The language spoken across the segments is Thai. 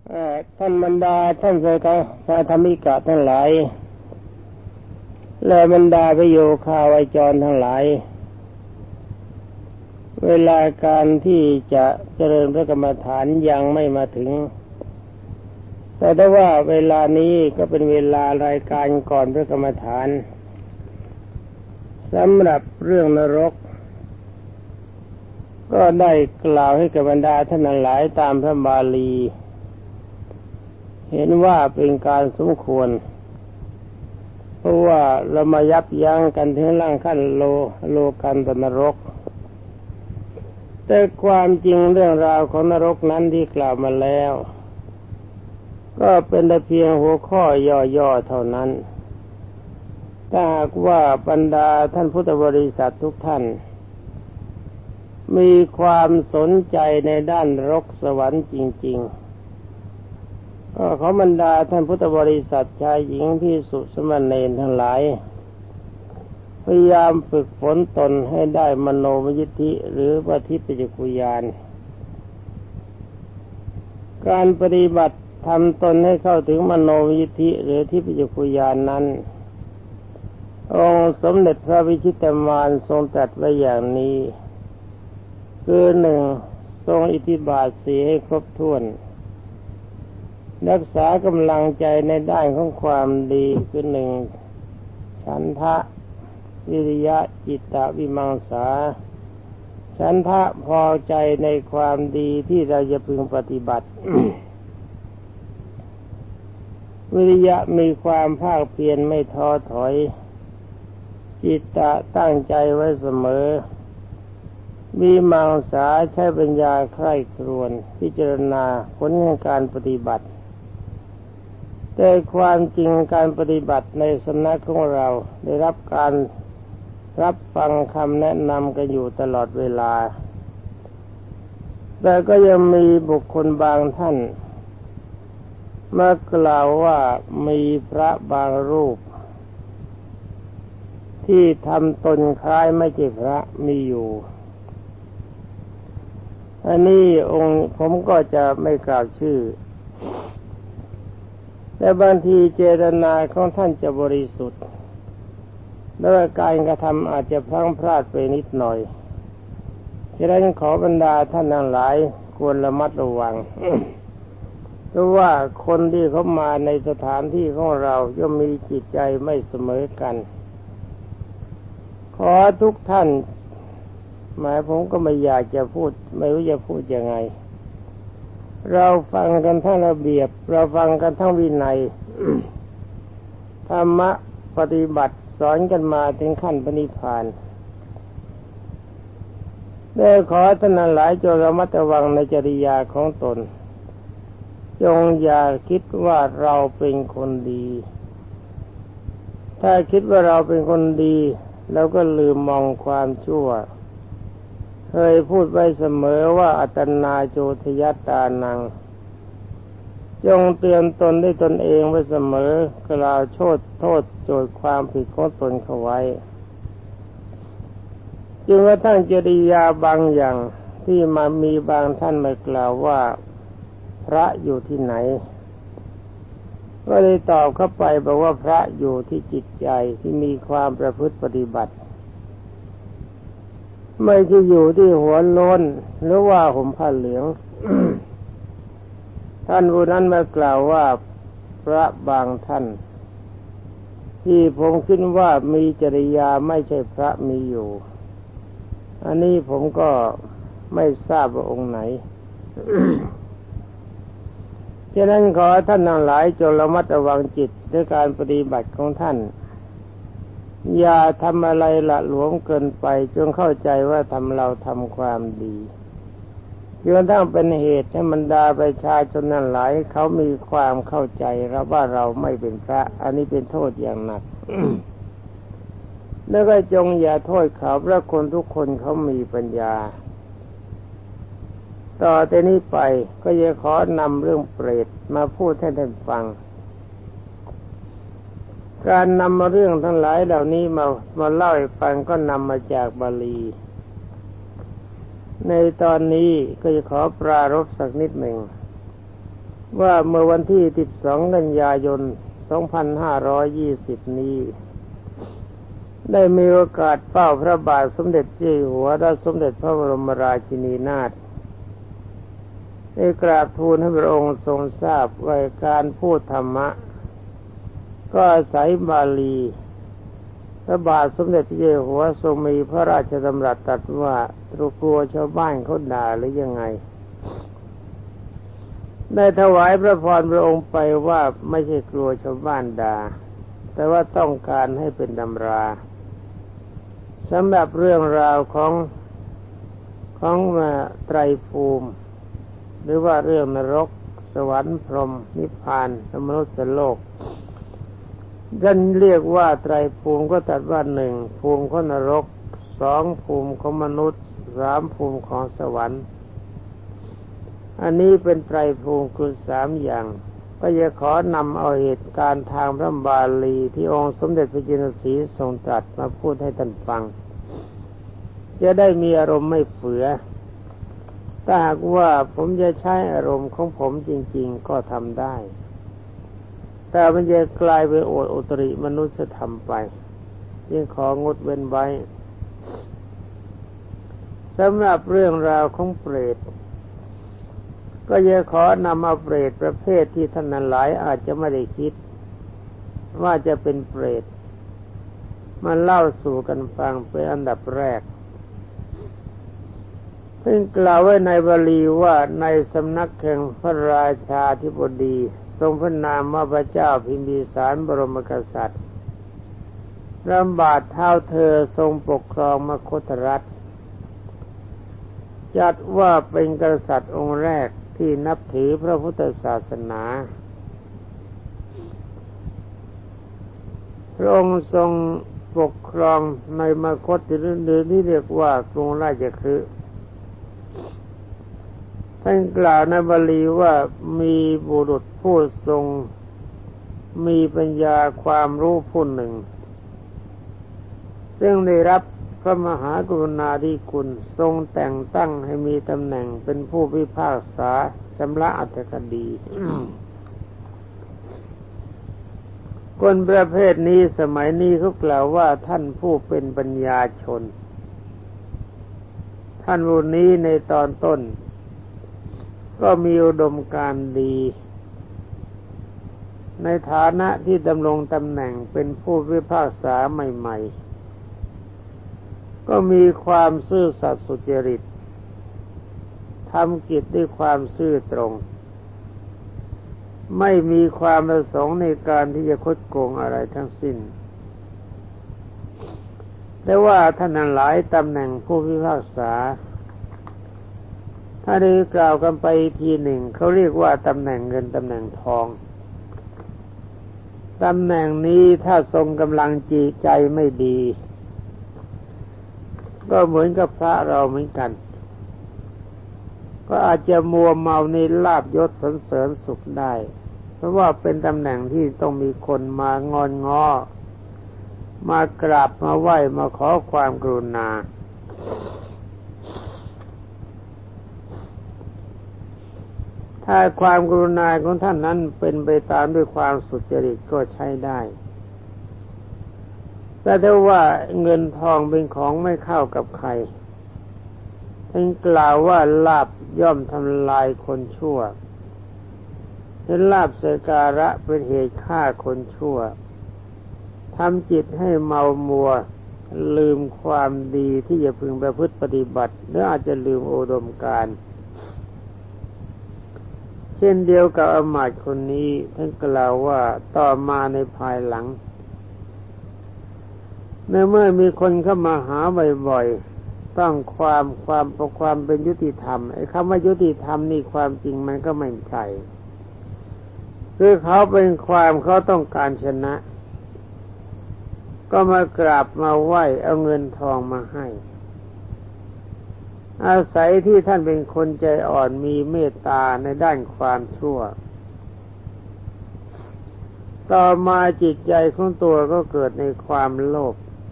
ท่านบรรดาท่านพระธรรมิกะทั้งหลายและบรรดาพระโยคาวาจรทั้งหลายเวลาการที่จะเจริญพระกรรมฐานยังไม่มาถึงแต่ได้ว่าเวลานี้ก็เป็นเวลารายการก่อนพระกรรมฐานสำหรับเรื่องนรกก็ได้กล่าวให้กับบรรดาท่านหลายตามพระบาลีเห็นว่าเป็นการสมควรเพราะว่าเรามายับยั้งกันถึงล่างขั้นโลกันตนรกแต่ความจริงเรื่องราวของนรกนั้นที่กล่าวมาแล้วก็เป็นแต่เพียงหัวข้อย่อๆเท่านั้นถ้าหากว่าบรรดาท่านพุทธบริษัททุกท่านมีความสนใจในด้านนรกสวรรค์จริงๆก็ขอบรรดาท่านพุทธบริษัทชายหญิงภิกษุสามเณรทั้งหลายพยายามฝึกฝนตนให้ได้มโนมยิทธิหรือว่าทิพยจักขุญาณการปฏิบัติทำตนให้เข้าถึงมโนมยิทธิหรือทิพยจักขุญาณนั้นองค์สมเด็จพระวิชิตมารทรงตรัสไว้อย่างนี้คือหนึ่งทรงอิทธิบาทสี่ให้ครบถ้วนรักษากำลังใจในด้านของความดีคือหนึ่งฉันทะวิริยะจิตตะวิมังสาฉันทะพอใจในความดีที่เราจะพึงปฏิบัติ วิริยะมีความภาคเพียรไม่ท้อถอยจิตตะตั้งใจไว้เสมอวิมังสาใช้ปัญญาใคร่ครวญพิจารณาผลของการปฏิบัติแต่ความจริงการปฏิบัติในสำนักของเราได้รับการรับฟังคำแนะนำกันอยู่ตลอดเวลาแต่ก็ยังมีบุคคลบางท่านมากล่าวว่ามีพระบางรูปที่ทำตนคล้ายไม่ใช่พระมีอยู่อันนี้องค์ผมก็จะไม่กล่าวชื่อแต่บางทีเจตนาของท่านจะบริสุทธิ์และการกระทำอาจจะพลั้งพลาดไปนิดหน่อยฉะนั้นขอบรรดาท่านทั้งหลายควรระมัดระวัง เพราะว่าคนที่เขามาในสถานที่ของเราย่อมมีจิตใจไม่เสมอกันขอทุกท่านหมายผมก็ไม่อยากจะพูดไม่รู้จะพูดยังไงเราฟังกันทั้งระเบียบเราฟังกันทั้งวินัย ธรรมะปฏิบัติสอนกันมาถึงขั้นพระนิพพานได้ขอท่านหลายจงระมัดระวังในจริยาของตนจงอย่าคิดว่าเราเป็นคนดีถ้าคิดว่าเราเป็นคนดีเราก็ลืมมองความชั่วเคยพูดไว้เสมอว่าอัตนาโจทยัตตานังจงเตือนตนด้วยตนเองไว้เสมอกล่าวโทษโจทย์ความผิดของตนเข้าไว้จึงกระทั่งจริยาบางอย่างที่มามีบางท่านมากล่าวว่าพระอยู่ที่ไหนก็เลยตอบเข้าไปบอกว่าพระอยู่ที่จิตใจที่มีความประพฤติปฏิบัติไม่ใช่อยู่ที่หัวโล้นหรือว่าห่มผ้าเหลือง ท่านผู้นั้นมากล่าวว่าพระบางท่านที่ผมคิดว่ามีจริยาไม่ใช่พระมีอยู่อันนี้ผมก็ไม่ทราบว่าองค์ไหน ฉะนั้นขอท่านทั้งหลายจงระมัดระวังจิตด้วยการปฏิบัติของท่านอย่าทำอะไรละหลวมเกินไปจงเข้าใจว่าเราทำความดีจนกระทั่งเป็นเหตุให้บรรดาประชาชนนั้นหลายเขามีความเข้าใจว่าเราไม่เป็นพระอันนี้เป็นโทษอย่างหนัก แล้วก็จงอย่าโทษเขาเพราะคนทุกคนเขามีปัญญาต่อแต่นี้ไปก็จะขอนำเรื่องเปรตมาพูดให้ท่านฟังการนำมาเรื่องทั้งหลายเหล่านี้มาเล่าให้ฟังก็นำมาจากบาลีในตอนนี้ก็จะขอปรารภสักนิดหนึ่งว่าเมื่อวันที่ 12 กันยายน 2520 นี้ได้มีโอกาสเฝ้าพระบาทสมเด็จเจ้าอยู่หัวและสมเด็จพระบรมราชินีนาถได้กราบทูลให้พระองค์ทรงทราบว่าการพูดธรรมะก็อาศัยบาลีพระบาทสมเด็จเจ้าอยู่หัวทรงมีพระราชดำรัสตรัสว่ากลัวชาวบ้านเขาด่าหรือยังไงได้ถวายพระพรพระองค์ไปว่าไม่ใช่กลัวชาวบ้านด่าแต่ว่าต้องการให้เป็นตำราสำหรับเรื่องราวของไตรภูมิหรือว่าเรื่องนรกสวรรค์พรหมนิพพานมนุษย์โลกท่านเรียกว่าไตรภูมิก็ตรัสว่าหนึ่งภูมิของนรกสองภูมิของมนุษย์สามภูมิของสวรรค์อันนี้เป็นไตรภูมิคือสามอย่างก็จะขอนำเอาเหตุการณ์ทางพระบาลีที่องค์สมเด็จพระจินสีทรงตรัสมาพูดให้ท่านฟังจะได้มีอารมณ์ไม่เฟือถ้าหากว่าผมจะใช้อารมณ์ของผมจริงๆก็ทำได้แต่มันจะกลายเป็นโอดอุตริมนุษยธรรมไปยิ่งของดเว้นไว้สำหรับเรื่องราวของเปรตก็จะขอนำเอาเปรตประเภทที่ท่านนั้นหลายอาจจะไม่ได้คิดว่าจะเป็นเปรตมาเล่าสู่กันฟังเป็นอันดับแรกซึ่งกล่าวไว้ในบาลีว่าในสำนักแห่งพระราชาธิบดีทรงพระนามว่าพระเจ้าพิมพิสารบรมกษัตริย์ลำบากเท้าเธอทรงปกครองมคธรัฐจัดว่าเป็นกษัตริย์องค์แรกที่นับถือพระพุทธศาสนาพระองค์ทรงปกครองในมคธหรือที่เรียกว่ากรุงราชคฤห์ท่านกล่าวในบาลีว่ามีบุรุษผู้ทรงมีปัญญาความรู้ผู้หนึ่งซึ่งได้รับพระมหากรุณาธิคุณทรงแต่งตั้งให้มีตำแหน่งเป็นผู้พิพากษาชำระอัตถคดี คนประเภทนี้สมัยนี้เขากล่าวว่าท่านผู้เป็นปัญญาชนท่านผู้นี้ในตอนต้นก็มีอุดมการณ์ดีในฐานะที่ดำรงตำแหน่งเป็นผู้พิพากษาใหม่ๆก็มีความซื่อสัตย์สุจริตทำกิจด้วยความซื่อตรงไม่มีความประสงค์ในการที่จะคดโกงอะไรทั้งสิ้นแต่ว่าท่านหลายตำแหน่งผู้พิพากษาถ้าได้กล่าวกันไปทีหนึ่งเขาเรียกว่าตำแหน่งเงินตำแหน่งทองตำแหน่งนี้ถ้าทรงกำลังจิตใจไม่ดีก็เหมือนกับพระเราเหมือนกันก็อาจจะมัวเมาในลาภยศสรรเสริญสุขได้เพราะว่าเป็นตำแหน่งที่ต้องมีคนมางอนง้อมากราบมาไหว้มาขอความกรุณาถ้าความกรุณาของท่านนั้นเป็นไปตามด้วยความสุจริตก็ใช้ได้แต่ถ้าว่าเงินทองเป็นของไม่เข้ากับใครท่านกล่าวว่าลาภย่อมทำลายคนชั่วเห็นลาภสักการะเป็นเหตุฆ่าคนชั่วทำจิตให้เมามัวลืมความดีที่จะพึงประพฤติปฏิบัติหรืออาจจะลืมอุดมการณ์เช่นเดียวกับอมาตย์คนนี้ท่านกล่าวว่าต่อมาในภายหลังเมื่อมีคนเข้ามาหาบ่อยๆต้องความเป็นยุติธรรมไอ้คำว่ายุติธรรมนี่ความจริงมันก็ไม่ใช่คือเขาเป็นความเขาต้องการชนะก็มากราบมาไหว้เอาเงินทองมาให้อาศัยที่ท่านเป็นคนใจอ่อนมีเมตตาในด้านความชั่วต่อมาจิตใจของตัวก็เกิดในความโลภ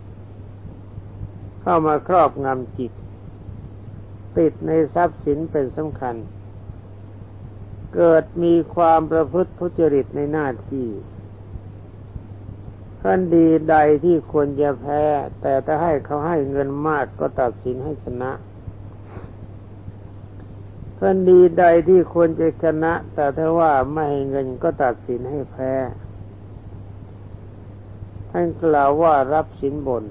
เข้ามาครอบงำจิตติดในทรัพย์สินเป็นสำคัญเกิดมีความประพฤติทุจริตในหน้าที่คดีใดที่ควรจะแพ้แต่ถ้าให้เขาให้เงินมากก็ตัดสินให้ชนะคดีใดที่ควรจะชนะแต่ถ้าว่าไม่ให้เงินก็ตัดสินให้แพ้ท่านกล่าวว่ารับสินบน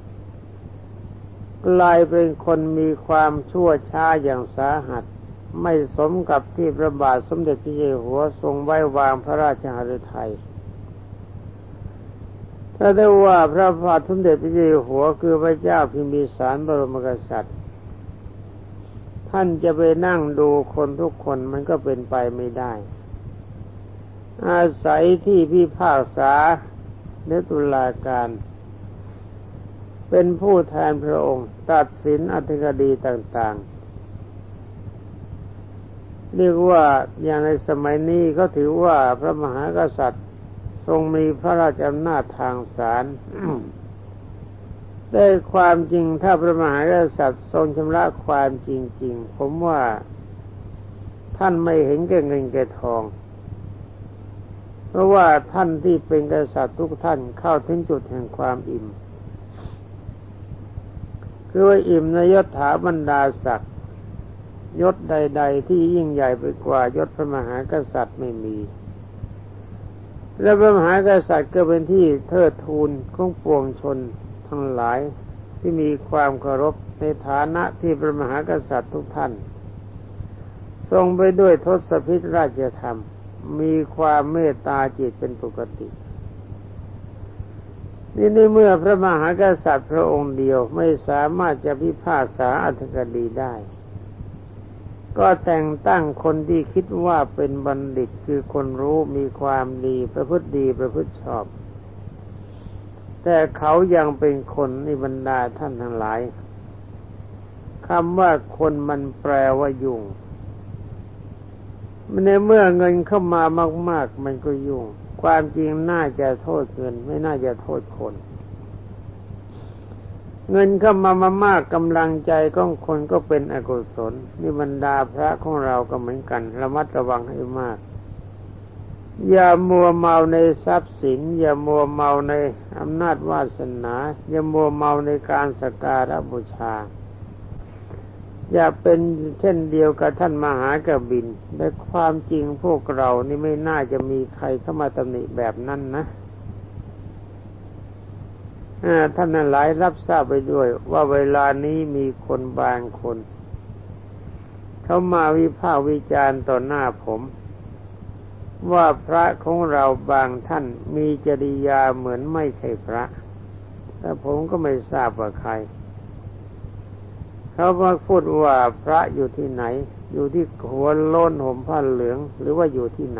กลายเป็นคนมีความชั่วช้าอย่างสาหัสไม่สมกับที่พระบาทสมเด็จพระเจ้าอยู่หัวทรงไว้วางพระราชหฤทัยถ้าได้ว่าพระบาทสมเด็จพระเจ้าอยู่หัวคือพระเจ้าพิมพิสารบรมกษัตริย์ท่านจะไปนั่งดูคนทุกคนมันก็เป็นไปไม่ได้อาศัยที่พิพากษาในตุลาการเป็นผู้แทนพระองค์ตัดสินอธิคดีต่างๆเรียกว่าอย่างในสมัยนี้ก็ถือว่าพระมหากษัตริย์ทรงมีพระราชอำนาจทางศาล แต่ความจริงถ้าพระมหากษัตริย์ทรงชำระความจริงๆผมว่าท่านไม่เห็นแก่เงินแก่ทองเพราะว่าท่านที่เป็นกษัตริย์ทุกท่านเข้าถึงจุดแห่งความอิ่มคือว่าอิ่มในยศถาบรรดาศักดิ์ยศใดๆที่ยิ่งใหญ่ไปกว่ายศพระมหากษัตริย์ไม่มีและพระมหากษัตริย์ก็เป็นที่เทิดทูนของปวงชนทั้งหลายที่มีความเคารพในฐานะที่พระมหากษัตริย์ทุกท่านทรงไปด้วยทศพิธราชธรรมมีความเมตตาจิตเป็นปกตินี่ในเมื่อพระมหากษัตริย์พระองค์เดียวไม่สามารถจะพิพากษาอธิคดีได้ก็แต่งตั้งคนที่คิดว่าเป็นบัณฑิตคือคนรู้มีความดีประพฤติดีประพฤติชอบแต่เขายังเป็นคนในบรรดาท่านทั้งหลายคำว่าคนมันแปลว่ายุ่งในเมื่อเงินเข้ามามากๆมันก็ยุ่งความจริงน่าจะโทษเงินไม่น่าจะโทษคนเงินเข้ามามากกำลังใจของคนก็เป็นอกุศลนี่บรรดาพระของเราก็เหมือนกันระมัดระวังให้มากอย่ามัวเมาในทรัพย์สินอย่ามัวเมาในอำนาจวาสนาอย่ามัวเมาในการสักการะบูชาอย่าเป็นเช่นเดียวกับท่านมหากบิณฑิตและความจริงพวกเรานี่ไม่น่าจะมีใครเข้ามาตำหนิแบบนั้นนะท่านนั้นหลายรับทราบไปด้วยว่าเวลานี้มีคนบางคนเขามาวิพากษ์วิจารณ์ต่อหน้าผมว่าพระของเราบางท่านมีจริยาเหมือนไม่ใช่พระแต่ผมก็ไม่ทราบว่าใครเขามาพูดว่าพระอยู่ที่ไหนอยู่ที่หัวโล้นห่มผ้าเหลืองหรือว่าอยู่ที่ไหน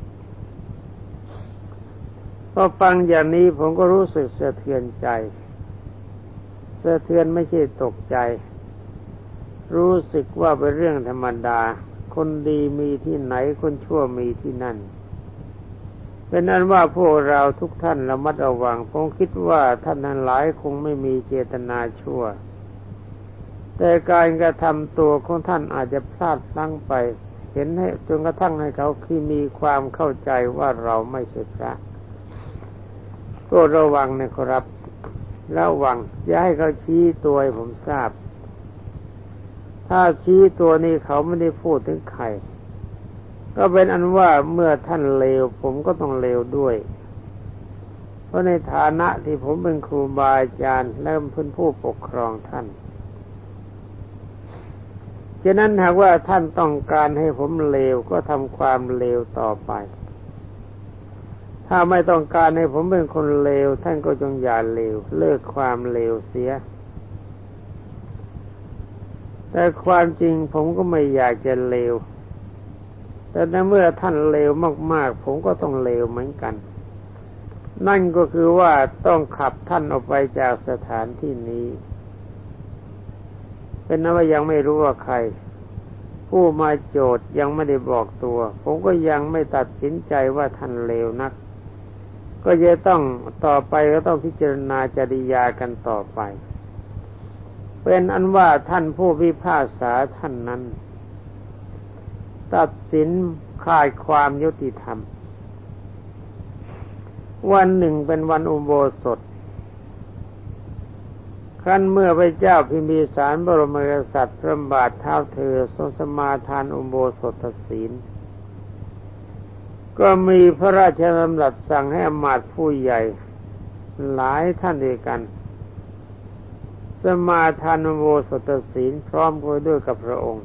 พอฟังอย่างนี้ผมก็รู้สึกสะเทือนใจสะเทือนไม่ใช่ตกใจรู้สึกว่าเป็นเรื่องธรรมดาคนดีมีที่ไหนคนชั่วมีที่นั่นเป็นนั้นว่าพวกเราทุกท่านระมัดระวังผมคิดว่าท่านทั้งหลายคงไม่มีเจตนาชั่วแต่การกระทำตัวของท่านอาจจะพลาดพลั้งไปเห็นให้จนกระทั่งให้เขาที่มีความเข้าใจว่าเราไม่ใช่พระก็ระวังนะครับระวังอย่าให้เขาชี้ตัวให้ผมทราบถ้าชี้ตัวนี้เขาไม่ได้พูดถึงใครก็เป็นอันว่าเมื่อท่านเลวผมก็ต้องเลวด้วยเพราะในฐานะที่ผมเป็นครูบาอาจารย์และเป็นผู้ปกครองท่านฉะนั้นหากว่าท่านต้องการให้ผมเลวก็ทำความเลวต่อไปถ้าไม่ต้องการให้ผมเป็นคนเลวท่านก็จงอย่าเลวเลิกความเลวเสียแต่ความจริงผมก็ไม่อยากจะเลวแต่ในเมื่อท่านเลวมากๆผมก็ต้องเลวเหมือนกันนั่นก็คือว่าต้องขับท่านออกไปจากสถานที่นี้เป็นนั้นว่ายังไม่รู้ว่าใครผู้มาโจทย์ยังไม่ได้บอกตัวผมก็ยังไม่ตัดสินใจว่าท่านเลวนักก็จะต้องต่อไปก็ต้องพิจารณาจริยากันต่อไปเป็นอันว่าท่านผู้พิพากษาท่านนั้นตัดสินขาดความยุติธรรมวันหนึ่งเป็นวันอุโบสถครั้นเมื่อพระเจ้าพิมพิสารบรมกษัตริย์พระบาทเท้าเธอทรงสมาทานอุโบสถศีลก็มีพระราชดำรัสสั่งให้อมาตย์ผู้ใหญ่หลายท่านด้วยกันสมาทานอุโบสถศีลพร้อมกันด้วยกับพระองค์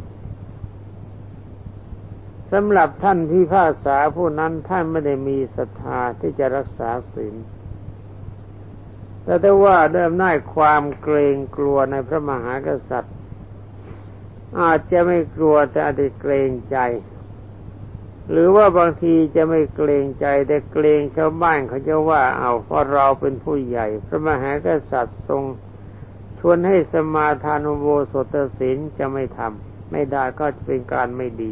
สำหรับท่านพิพากษาผู้นั้นท่านไม่ได้มีศรัทธาที่จะรักษาศีลแต่ถ้าว่าด้วยอำนาจความเกรงกลัวในพระมหากษัตริย์อาจจะไม่กลัวแต่อาจจะเกรงใจหรือว่าบางทีจะไม่เกรงใจแต่เกรงชาวบ้านเขาจะว่าเอาเพราะเราเป็นผู้ใหญ่พระมหากษัตริย์ทรงชวนให้สมาทานอุโบสถศีลจะไม่ทำไม่ได้ก็จะเป็นการไม่ดี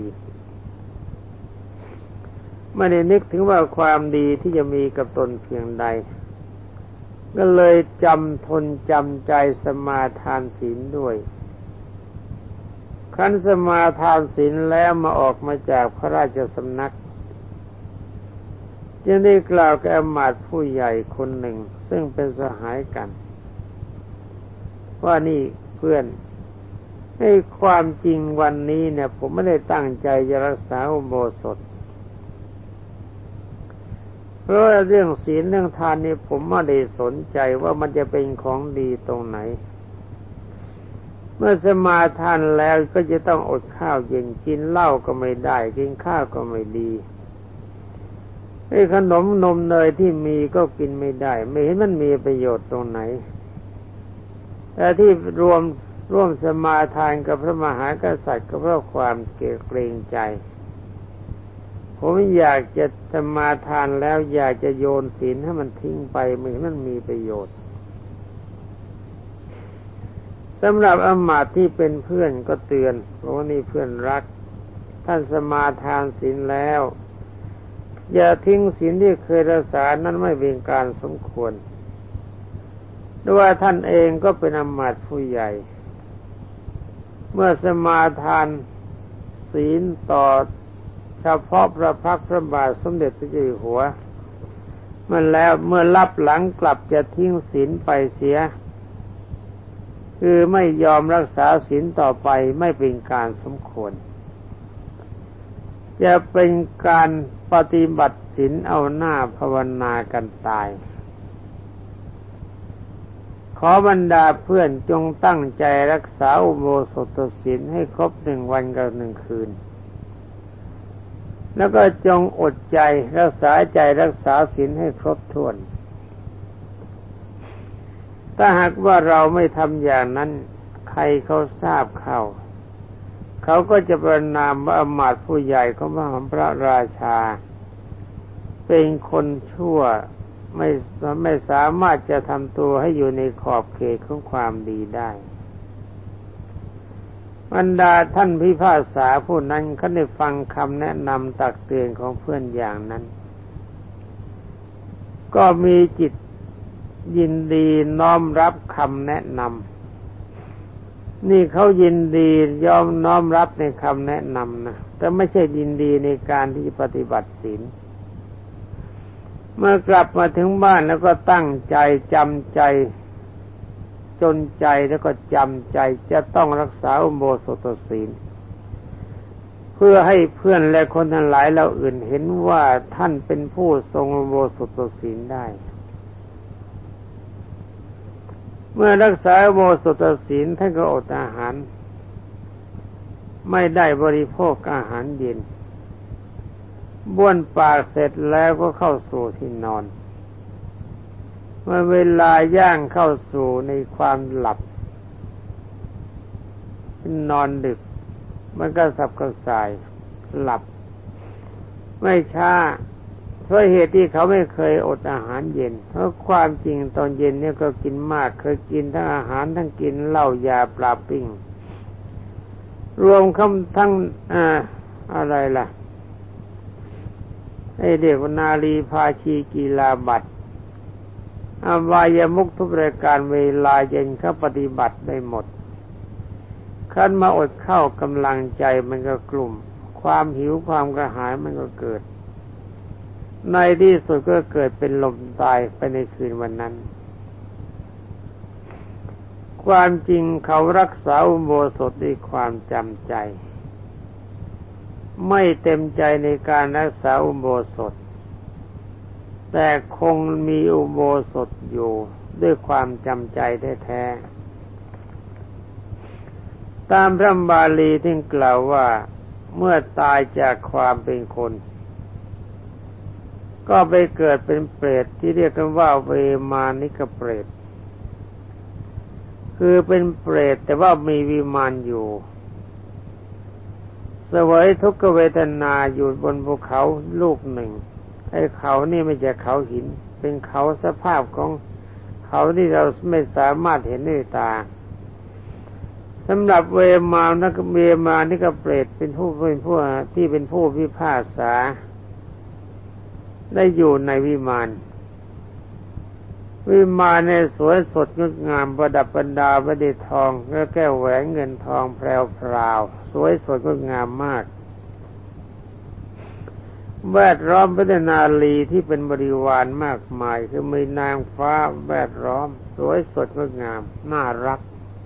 ไม่ได้นึกถึงว่าความดีที่จะมีกับตนเพียงใดก็เลยจำใจสมาทานศีลด้วยครั้นสมาทานศีลแล้วมาออกมาจากพระราชสำนักจึงได้กล่าวแก่อมาตย์ผู้ใหญ่คนหนึ่งซึ่งเป็นสหายกันว่านี่เพื่อนให้ความจริงวันนี้เนี่ยผมไม่ได้ตั้งใจจะรักษาอุโบสถเพราะเรื่องศีลเรื่องทานนี่ผมไม่ได้สนใจว่ามันจะเป็นของดีตรงไหนเมื่อสมาทานแล้วก็จะต้องอดข้าวเย็นกินเหล้าก็ไม่ได้กินข้าวก็ไม่ดีไอ้ขนมนมเนยที่มีก็กินไม่ได้ไม่เห็นมันมีประโยชน์ตรงไหนแต่ที่ร่วมสมาทานกับพระมหากษัตริย์ก็เพราะความเกรงใจผมอยากจะสมาทานแล้วอยากจะโยนศีลให้มันทิ้งไปไม่เห็นมันมีประโยชน์สำหรับอมาตย์ที่เป็นเพื่อนก็เตือนว่านี่เพื่อนรักท่านสมาทานศีลแล้วอย่าทิ้งศีลที่เคยรักษานั้นไม่เป็นการสมควรด้วยว่าท่านเองก็เป็นอมาตย์ผู้ใหญ่เมื่อสมาทานศีลต่อเฉพาะพระพักตร์พระบาทสมเด็จพระเจ้าอยู่หัวมันแล้วเมื่อลับหลังกลับจะทิ้งศีลไปเสียคือไม่ยอมรักษาศีลต่อไปไม่เป็นการสมควรจะเป็นการปฏิบัติศีลเอาหน้าภาวนากันตายขอบรรดาเพื่อนจงตั้งใจรักษาอุโบสถศีลให้ครบ1 วันกับ1 คืนแล้วก็จงอดใจรักษาใจรักษาศีลให้ครบถ้วนถ้าหากว่าเราไม่ทำอย่างนั้นใครเขาทราบเข้าเขาก็จะประณามว่าอมาตย์ผู้ใหญ่ของพระราชาเป็นคนชั่วไม่สามารถจะทำตัวให้อยู่ในขอบเขตของความดีได้บรรดาท่านพิพากษาผู้นั้นเขาได้ฟังคำแนะนำตักเตือนของเพื่อนอย่างนั้นก็มีจิตยินดีน้อมรับคำแนะนำนี่เขายินดียอมน้อมรับในคำแนะนำนะแต่ไม่ใช่ยินดีในการที่ปฏิบัติศีลเมื่อกลับมาถึงบ้านแล้วก็ตั้งใจจำใจจนใจแล้วก็จำใจจะต้องรักษาอุโบสถศีลเพื่อให้เพื่อนและคนทั้งหลายเราอื่นเห็นว่าท่านเป็นผู้ทรงอุโบสถศีลได้เมื่อรักษาอุโบสถศีลท่านก็อดอาหารไม่ได้บริโภคอาหารเย็นบ้วนปากเสร็จแล้วก็เข้าสู่ที่นอนเมื่อเวลาย่างเข้าสู่ในความหลับนอนดึกมันก็สับกระส่ายหลับไม่ช้าเพราะเหตุที่เขาไม่เคยอดอาหารเย็นเพราะความจริงตอนเย็นเนี่ยก็กินมากเคยกินทั้งอาหารทั้งกินเหล้ายาปลาปิ้งรวมทั้งอะไรล่ะไอ้เด็กนาลีภาชีกีฬาบัตรอบายมุขทุกรายการเวลาเย็นเขาปฏิบัติได้หมดขั้นมาอดข้าวกำลังใจมันก็กลุ่มคความหิวความกระหายมันก็เกิดในที่สุดก็เกิดเป็นลมตายไปในคืนวันนั้นความจริงเขารักษาอุโบสถด้วยความจำใจไม่เต็มใจในการรักษาอุโบสถแต่คงมีอุโบสถอยู่ด้วยความจำใจแท้ๆตามพระบาลีที่กล่าวว่าเมื่อตายจากความเป็นคนก็ไปเกิดเป็นเปรตที่เรียกกันว่าเวมานิกเปรตคือเป็นเปรตแต่ว่ามีวิมานอยู่เสวยทุกขเวทนาอยู่บนภูเขาลูกหนึ่งไอ้เขานี่ไม่ใช่เขาหินเป็นเขาสภาพของเขาที่เราไม่สามารถเห็นด้วยตาสำหรับเวมานิกเปรตเป็นผู้ที่เป็นผู้พิพากษาได้อยู่ในวิมานในสวยสดงดงามประดับประดาประดิษฐ์ทองและแก้วแหวนเงินทองแพรวสวยสดงดงามมากแวดล้อมไปด้วยนารีที่เป็นบริวารมากมายคือมีนางฟ้าแวดล้อมสวยสดงดงามน่ารัก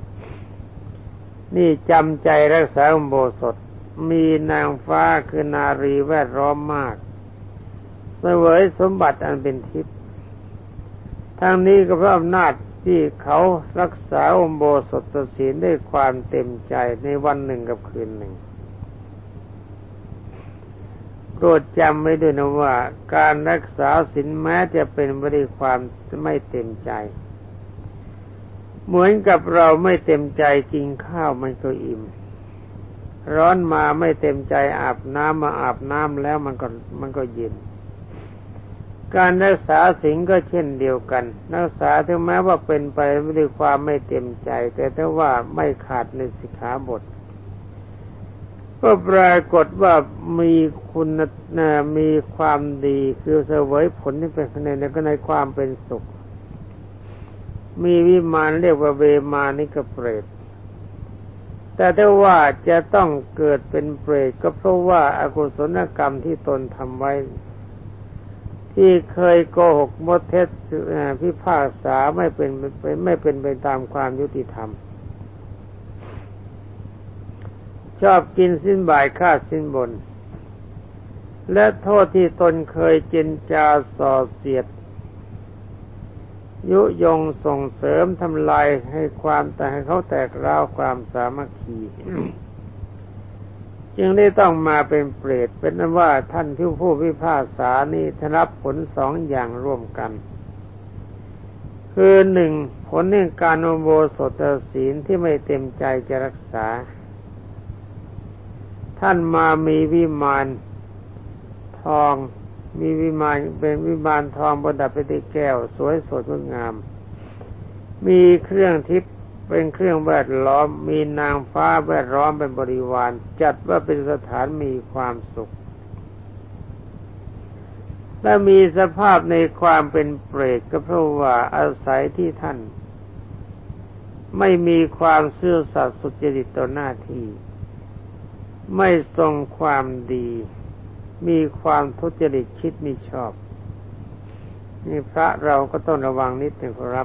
นี่จำใจรักษาอุโบสถมีนางฟ้าคือนารีแวดล้อมมากเสวยสมบัติอันเป็นทิพย์ทั้งนี้ก็เพราะอำนาจที่เขารักษาอุโบสถศีลด้วยความเต็มใจในวันหนึ่งกับคืนหนึ่งโปรดจำไว้ด้วยนะว่าการรักษาศีลแม้จะเป็นไปด้วยความไม่เต็มใจเหมือนกับเราไม่เต็มใจกินข้าวมันก็อิ่มร้อนมาไม่เต็มใจอาบน้ำมาอาบน้ำแล้วมันก็เย็นการรักษาศีลก็เช่นเดียวกันรักษาถึงแม้ว่าเป็นไปด้วยความไม่เต็มใจแต่ถ้าว่าไม่ขาดในสิกขาบทก็ปรากฏว่ามีคุณมีความดีคือเสวยผลที่เป็นในความเป็นสุขมีวิมานเรียกว่าเวมานิกเปรตแต่ถ้าว่าจะต้องเกิดเป็นเปรตก็เพราะว่าอกุศลกรรมที่ตนทำไว้ที่เคยโกหกมดเท็จพิพากษาไม่เป็นไปตามความยุติธรรมชอบกินสินบายฆ่าสินบนและโทษที่ตนเคยเจรจาส่อเสียดยุยงส่งเสริมทำลายให้เขาแตกร้าวความสามัคคี จึงได้ต้องมาเป็นเปรตเป็นนั้นว่าท่านผู้พิพากษานี้ได้รับผลสองอย่างร่วมกันคือหนึ่งผลแห่งการอุโบสถศีลที่ไม่เต็มใจจะรักษาท่านมามีวิมานทองมีวิมานเป็นวิมานทองประดับไปด้วยแก้วสวยสดงดงามมีเครื่องทิพย์เป็นเครื่องแวดล้อมมีนางฟ้าแวดล้อมเป็นบริวารจัดว่าเป็นสถานมีความสุขและมีสภาพในความเป็นเปรตก็เพราะว่าอาศัยที่ท่านไม่มีความซื่อสัตย์สุจริตต่อหน้าที่ไม่ทรงความดีมีความทุจริตคิดมิชอบนี่พระเราก็ต้องระวังนิดหนึ่งครับ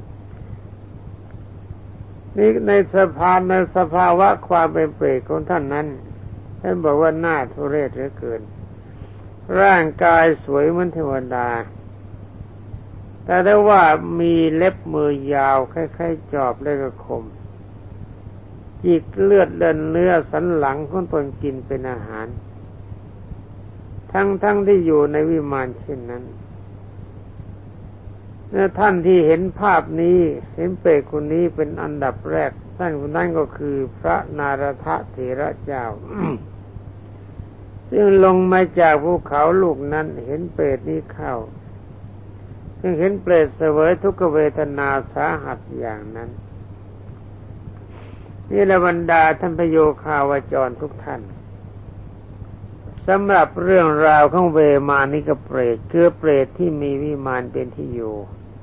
นี่ในสภาวะความเป็นเปรตของท่านนั้นท่านบอกว่าหน้าทุเรศเหลือเกินร่างกายสวยเหมือนเทวดาแต่ได้ว่ามีเล็บมือยาวคล้ายๆจอบและก็คมจิกเลือดเดินเนื้อสันหลังของตนกินเป็นอาหารทั้งที่อยู่ในวิมานเช่นนั้นท่านที่เห็นภาพนี้เห็นเปรตคนนี้เป็นอันดับแรกท่านคนนั้นก็คือพระนารถเถระเจ้า ซึ่งลงมาจากภูเขาลูกนั้นเห็นเปรตนี้เข้าซึ่งเห็นเปรตเสวยทุกขเวทนาสาหัสอย่างนั้นนี่ละบรรดาท่านพโยคาวจรทุกท่านสำหรับเรื่องราวของเวมานิกเปรตคือเปรตที่มีวิมานเป็นที่อยู่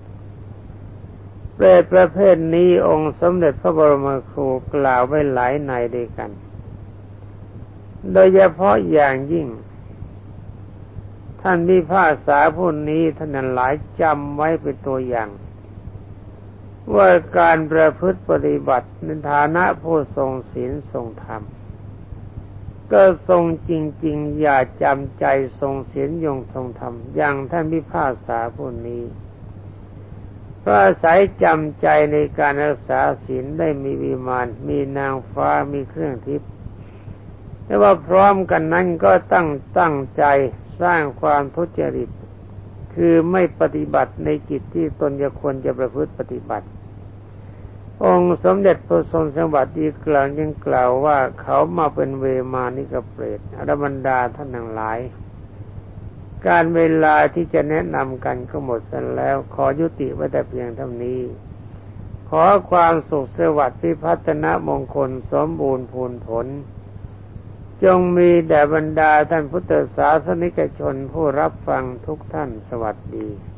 เปรตประเภทนี้องค์สมเด็จพระบรมครูกล่าวไว้หลายในด้วยกันโดยเฉพาะอย่างยิ่งท่านพิพากษาผู้นี้ท่านหลายจำไว้เป็นตัวอย่างว่าการประพฤติปฏิบัติในฐานะผู้ทรงศีลทรงธรรมก็ทรงจริงๆอย่าจำใจทรงศีลยงทรงธรรมอย่างท่านพิพากษาผู้นี้เพราะอาศัยจำใจในการรักษาศีลได้มีวิมานมีนางฟ้ามีเครื่องทิพย์แต่ว่าพร้อมกันนั้นก็ตั้งใจสร้างความทุจริตคือไม่ปฏิบัติในกิจที่ตนจะควรจะประพฤติปฏิบัติองค์สมเด็จพระทรงสวัสดีกลางยังกล่าวว่าเขามาเป็นเวมานิกเปรตอรบรรดาท่านทั้งหลายการเวลาที่จะแนะนำกันก็หมดสิ้นแล้วขอยุติไว้แต่เพียงเท่านี้ขอความสุขสวัสดิ์พิพัฒนมงคลสมบูรณ์พูนผลจงมีแด่บรรดาท่านพุทธศาสนิกชนผู้รับฟังทุกท่านสวัสดี